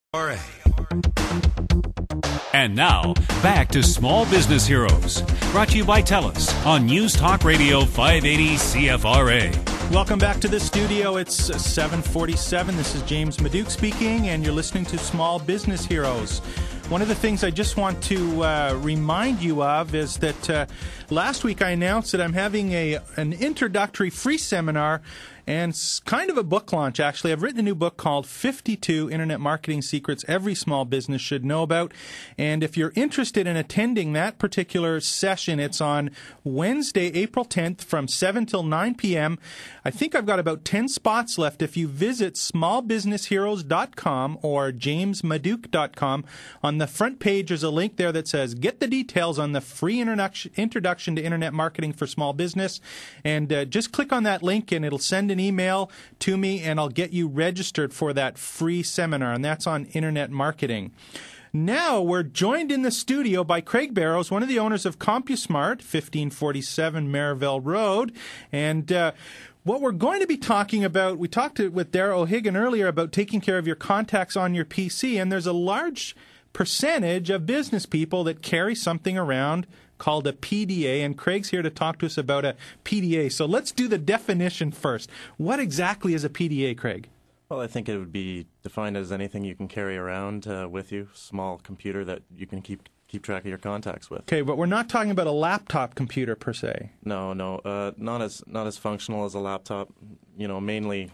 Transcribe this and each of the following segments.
And now, back to Small Business Heroes, brought to you by TELUS on News Talk Radio 580 CFRA. Welcome back to the studio. It's 7:47. This is James Maduke speaking, and you're listening to Small Business Heroes. One of the things I just want to remind you of is that last week I announced that I'm having an introductory free seminar and kind of a book launch, actually. I've written a new book called 52 Internet Marketing Secrets Every Small Business Should Know About. And if you're interested in attending that particular session, it's on Wednesday, April 10th from 7 till 9 p.m. I think I've got about 10 spots left. If you visit smallbusinessheroes.com or jamesmaduke.com, on the front page there's a link there that says get the details on the free introduction to Internet Marketing for Small Business. And just click on that link and it'll send an email to me and I'll get you registered for that free seminar, and that's on Internet Marketing. Now we're joined in the studio by Craig Barrows, one of the owners of CompuSmart, 1547 Merivale Road. And what we're going to be talking about, we talked with Darragh O'Higgin earlier about taking care of your contacts on your PC, and there's a large percentage of business people that carry something around called a PDA, and Craig's here to talk to us about a PDA. So let's do the definition first. What exactly is a PDA, Craig? Well, I think it would be defined as anything you can carry around with you, small computer that you can keep track of your contacts with. Okay, but we're not talking about a laptop computer per se. No, not as functional as a laptop. You know, mainly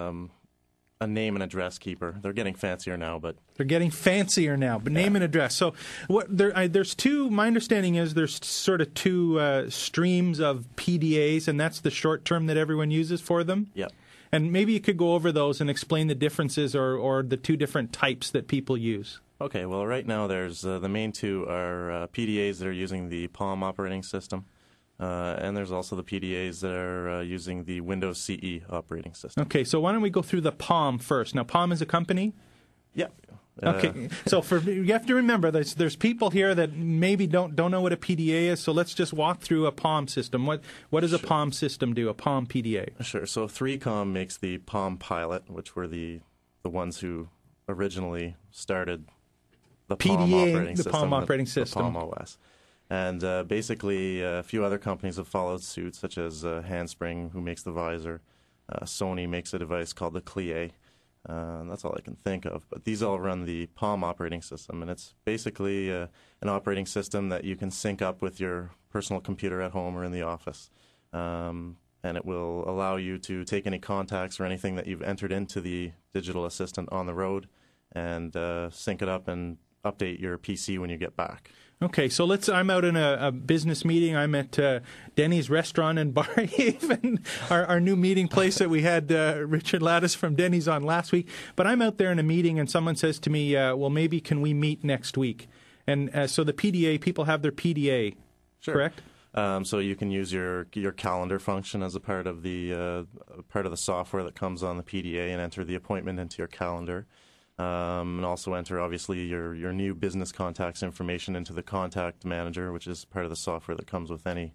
a name and address keeper. They're getting fancier now, but name and address. So there's two. My understanding is there's sort of two streams of PDAs, and that's the short term that everyone uses for them. Yep. And maybe you could go over those and explain the differences or the two different types that people use. Okay. Well, right now there's the main two are PDAs that are using the Palm operating system. And there's also the PDAs that are using the Windows CE operating system. Okay, so why don't we go through the Palm first? Now, Palm is a company? Yeah. Okay, so you have to remember there's people here that maybe don't know what a PDA is, so let's just walk through a Palm system. What does a Palm system do, a Palm PDA? Sure. So 3Com makes the Palm Pilot, which were the ones who originally started the Palm operating system. Palm operating system. The Palm OS. And basically, a few other companies have followed suit, such as Handspring, who makes the visor. Sony makes a device called the Clie. And that's all I can think of. But these all run the Palm operating system, and it's basically an operating system that you can sync up with your personal computer at home or in the office. And it will allow you to take any contacts or anything that you've entered into the digital assistant on the road and sync it up and update your PC when you get back. Okay, so I'm out in a business meeting. I'm at Denny's Restaurant and Bar Haven, our new meeting place that we had Richard Lattis from Denny's on last week. But I'm out there in a meeting and someone says to me, well, maybe can we meet next week? And so the PDA, people have their PDA, sure. Correct? So you can use your calendar function as a part of the software that comes on the PDA and enter the appointment into your calendar. And also enter, obviously, your new business contacts information into the contact manager, which is part of the software that comes with any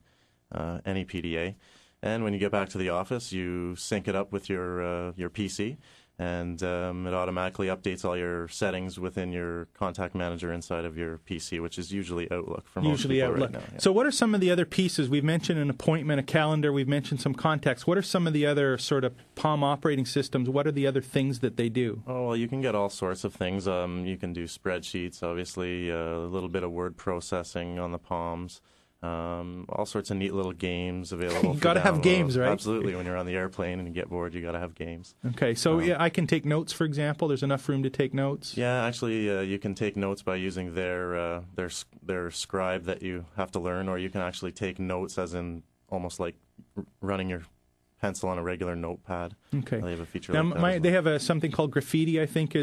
PDA. And when you get back to the office, you sync it up with your PC, and it automatically updates all your settings within your contact manager inside of your PC, which is usually Outlook for most people right now. Yeah. So what are some of the other pieces? We've mentioned an appointment, a calendar. We've mentioned some contacts. What are some of the other sort of Palm operating systems? What are the other things that they do? Oh, well, you can get all sorts of things. You can do spreadsheets, obviously, a little bit of word processing on the Palms. All sorts of neat little games available. You got to have games, right? Absolutely. When you're on the airplane and you get bored, you got to have games. Okay, so I can take notes, for example. There's enough room to take notes. Yeah, actually, you can take notes by using their scribe that you have to learn, or you can actually take notes as in almost like running your pencil on a regular notepad. Okay. They have a feature now, like that. They have something called Graffiti, I think,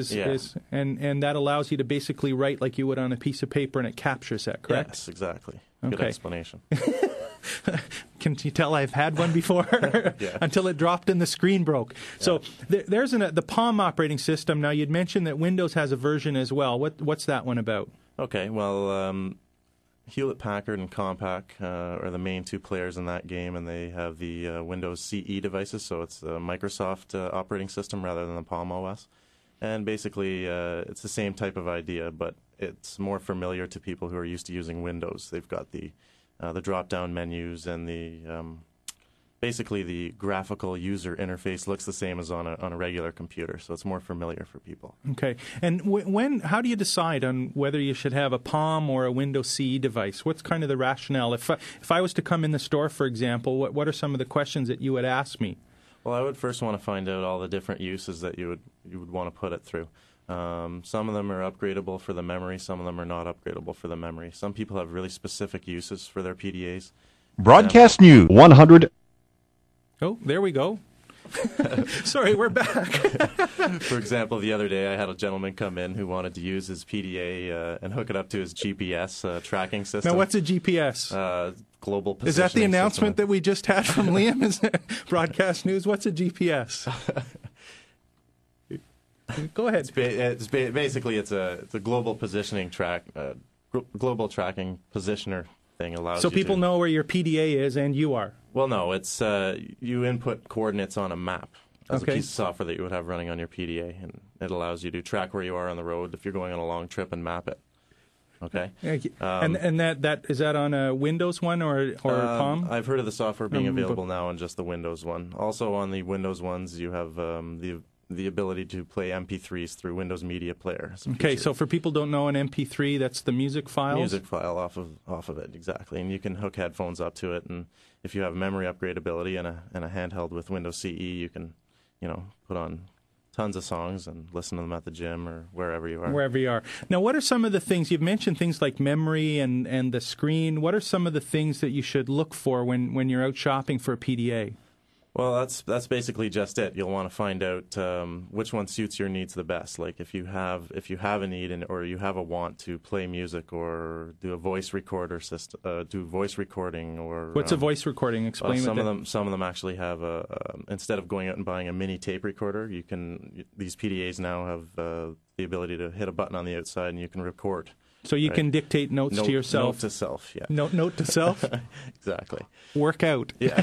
and that allows you to basically write like you would on a piece of paper, and it captures that, correct? Yes, exactly. Okay. Good explanation. Can you tell I've had one before? Yeah. Until it dropped and the screen broke. Yeah. So there's the Palm operating system. Now, you'd mentioned that Windows has a version as well. What's that one about? Okay, well, Hewlett-Packard and Compaq are the main two players in that game, and they have the Windows CE devices, so it's the Microsoft operating system rather than the Palm OS. And basically, it's the same type of idea, but it's more familiar to people who are used to using Windows. They've got the drop-down menus and basically the graphical user interface looks the same as on a regular computer, so it's more familiar for people. Okay. And how do you decide on whether you should have a Palm or a Windows CE device? What's kind of the rationale? If I was to come in the store, for example, what are some of the questions that you would ask me? Well, I would first want to find out all the different uses that you would want to put it through. Some of them are upgradable for the memory. Some of them are not upgradable for the memory. Some people have really specific uses for their PDAs. Broadcast News 100. Oh, there we go. Sorry, we're back. For example, the other day I had a gentleman come in who wanted to use his PDA and hook it up to his GPS tracking system. Now, what's a GPS? Global positioning Is that the announcement system. that we just had from Liam? Is it Broadcast News? What's a GPS? Go ahead. Basically, it's a global positioning global tracking positioner thing allows. So you people to know where your PDA is and you are. Well, no, it's you input coordinates on a map as a piece of software that you would have running on your PDA, and it allows you to track where you are on the road if you're going on a long trip and map it. Okay. And that is that on a Windows one or Palm? I've heard of the software being available now on just the Windows one. Also on the Windows ones, you have the ability to play MP3s through Windows Media Player. Okay, so for people who don't know, an MP3, that's the music files? Music file off of it, exactly. And you can hook headphones up to it, and if you have memory upgradability and a handheld with Windows CE, you can, put on tons of songs and listen to them at the gym or wherever you are. Wherever you are. Now, what are some of the things, you've mentioned things like memory and the screen. What are some of the things that you should look for when you're out shopping for a PDA? Well, that's basically just it. You'll want to find out which one suits your needs the best. Like if you have a need or you have a want to play music or do a voice recorder system, do voice recording or what's a voice recording? Explain. Some of them actually have instead of going out and buying a mini tape recorder, these PDAs now have the ability to hit a button on the outside and you can record. So you can dictate notes to yourself. Note to self, yeah. Note to self? Exactly. Work out. Yeah.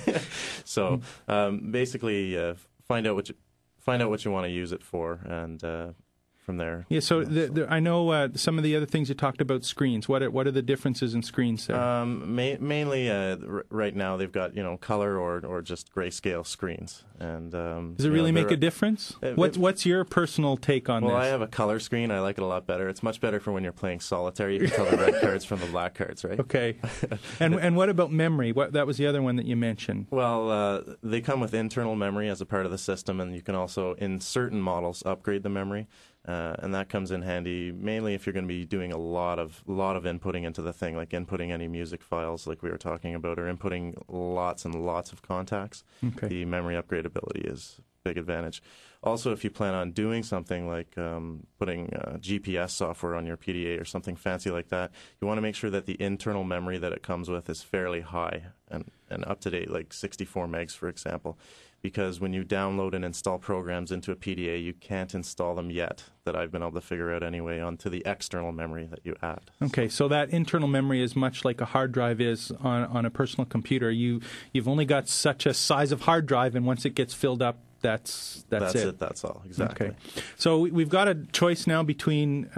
So basically, find out what you want to use it for, and from there. Yeah. So I know some of the other things you talked about screens. What are the differences in screens there? Mainly, right now they've got color or just grayscale screens, and does it really make a difference? What's your personal take on this? Well, I have a color screen. I like it a lot better. It's much better for when you're playing solitaire. You can tell the red cards from the black cards, right? Okay. And what about memory? That was the other one that you mentioned. Well, they come with internal memory as a part of the system, and you can also, in certain models, upgrade the memory. And that comes in handy mainly if you're going to be doing a lot of inputting into the thing, like inputting any music files like we were talking about, or inputting lots and lots of contacts. Okay. The memory upgradability is a big advantage. Also, if you plan on doing something like putting GPS software on your PDA or something fancy like that, you want to make sure that the internal memory that it comes with is fairly high and up to date, like 64 megs, for example. Because when you download and install programs into a PDA, you can't install them yet, that I've been able to figure out anyway, onto the external memory that you add. Okay, so that internal memory is much like a hard drive is on a personal computer. You've only got such a size of hard drive, and once it gets filled up, that's it. That's all, exactly. Okay. So we've got a choice now between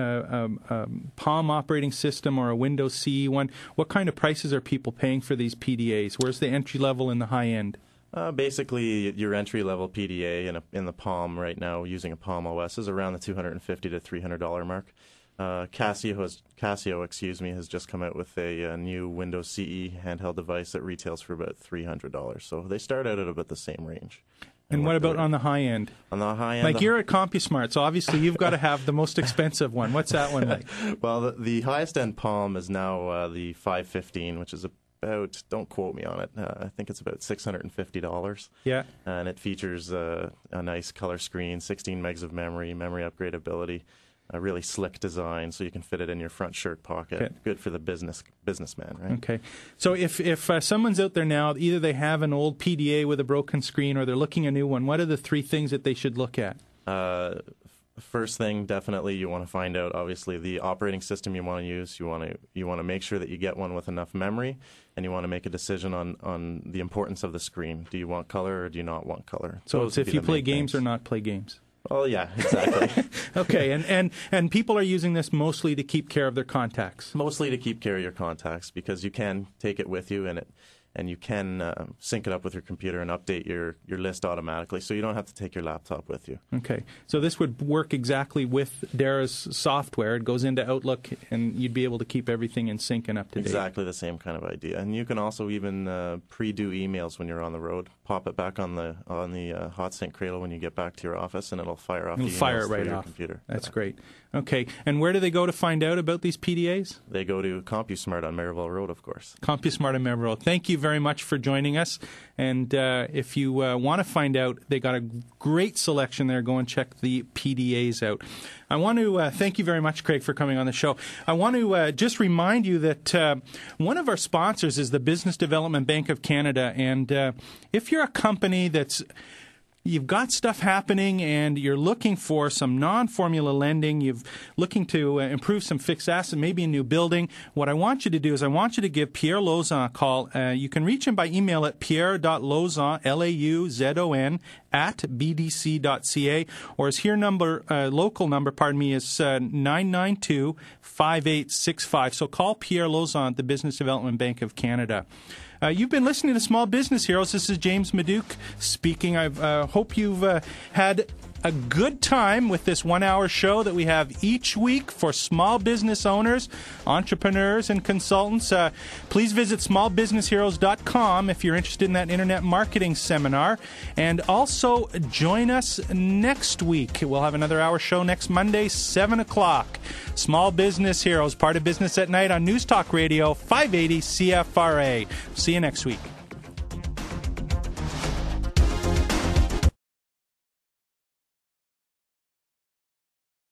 Palm operating system or a Windows CE one. What kind of prices are people paying for these PDAs? Where's the entry level and the high end? Basically, your entry-level PDA in the Palm right now, using a Palm OS, is around the $250 to $300 mark. Casio has just come out with a new Windows CE handheld device that retails for about $300. So they start out at about the same range. And what about on the high end? On the high end, you're at CompuSmart, so obviously you've got to have the most expensive one. What's that one like? Well, the highest end Palm is now the 515, which is about, don't quote me on it, I think it's about $650. Yeah. And it features a nice color screen, 16 megs of memory upgradability, a really slick design, so you can fit it in your front shirt pocket. Okay. Good for the businessman, right? Okay. So if someone's out there now, either they have an old PDA with a broken screen or they're looking a new one, what are the three things that they should look at? First thing, definitely, you want to find out, obviously, the operating system you want to use. You want to make sure that you get one with enough memory, and you want to make a decision on the importance of the screen. Do you want color or do you not want color? So it's if you play games or not play games? Well, yeah, exactly. Okay, and people are using this mostly to keep care of their contacts. Mostly to keep care of your contacts, because you can take it with you and you can sync it up with your computer and update your list automatically, so you don't have to take your laptop with you. Okay, so this would work exactly with Dara's software. It goes into Outlook, and you'd be able to keep everything in sync and up to date. Exactly the same kind of idea. And you can also even pre-do emails when you're on the road. Pop it back on the HotSync Cradle when you get back to your office, and it'll fire off the emails through your computer. That's great. Okay, and where do they go to find out about these PDAs? They go to CompuSmart on Maryville Road, of course. CompuSmart on Maryville Road. Thank you very much for joining us. And if you want to find out, they got a great selection there. Go and check the PDAs out. I want to thank you very much, Craig, for coming on the show. I want to just remind you that one of our sponsors is the Business Development Bank of Canada. And if you're a company you've got stuff happening and you're looking for some non-formula lending, you're looking to improve some fixed asset, maybe a new building, what I want you to do is I want you to give Pierre Lauzon a call. You can reach him by email at pierre.lauzon, Lauzon, @bdc.ca, or his local number, is 992-5865. So call Pierre Lauzon at the Business Development Bank of Canada. You've been listening to Small Business Heroes. This is James Maduke speaking. I hope you've had a good time with this 1-hour show that we have each week for small business owners, entrepreneurs, and consultants. Please visit smallbusinessheroes.com if you're interested in that internet marketing seminar. And also join us next week. We'll have another hour show next Monday, 7 o'clock. Small Business Heroes, part of Business at Night on News Talk Radio, 580 CFRA. See you next week.